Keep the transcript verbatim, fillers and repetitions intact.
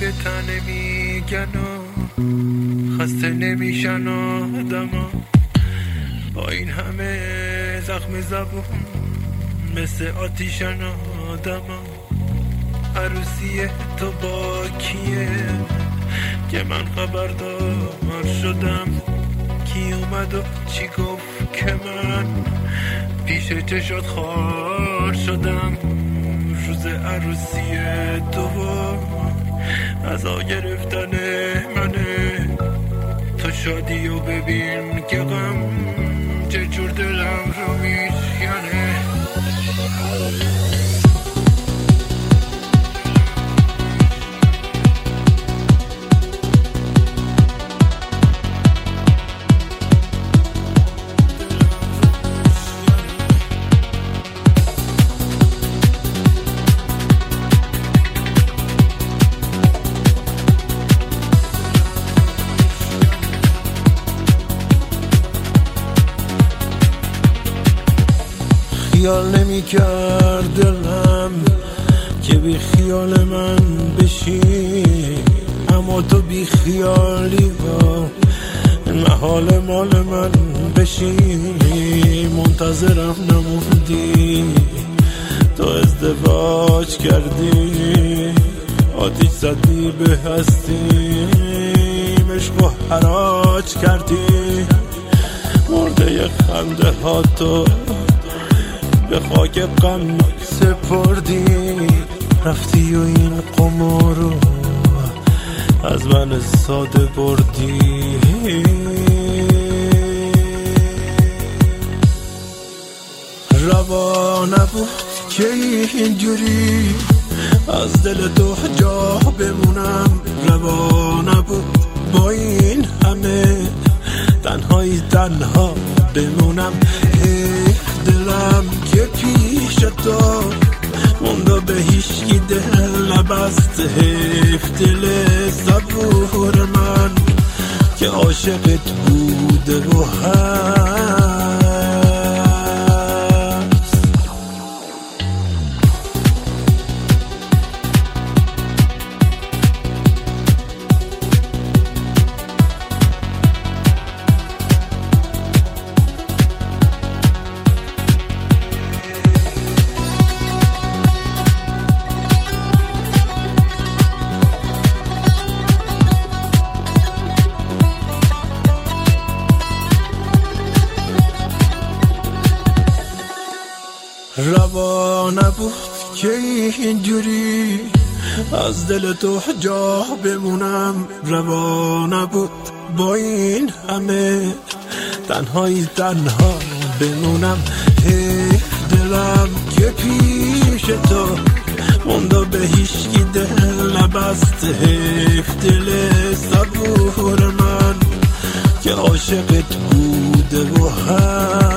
یه تنه میگن و خسته نمیشن آدما، با این همه زخم زبون مثل آتیشن آدما. عروسی تو با کیه که من خبردار شدم؟ کی اومد و چی گفت که من پیش چشات خار شدم؟ روز عروسی تو عزا گرفتن منه، تو شادی و ببین که غم چه جور دلم رو میشکنه. خیال نمی کرد دلم که بی خیال من بشی، اما تو بی خیالی با محال مال من بشی. منتظرم نموندی، تو ازدواج کردی، آتیش زدی به هستی، عشق و حراج کردی. مرده خنده ها تو به خاک غم سپردی، رفتی و این قمار رو از من ساده بردی. روا نبود که اینجوری از دل تو جا بمونم، روا نبود با این همه تنهایی تنها بمونم. دلم که پیش تو مونده به هیچکی دل نبست، حیف دل صبور من که عاشقت بوده و هست. روا نبود که اینجوری از دل تو جا بمونم، روا نبود با این همه تنهایی تنها بمونم. حیف دلم که پیش تو مونده به هیچکی دل نبست، حیف دل صبور من که عاشقت بوده و هست.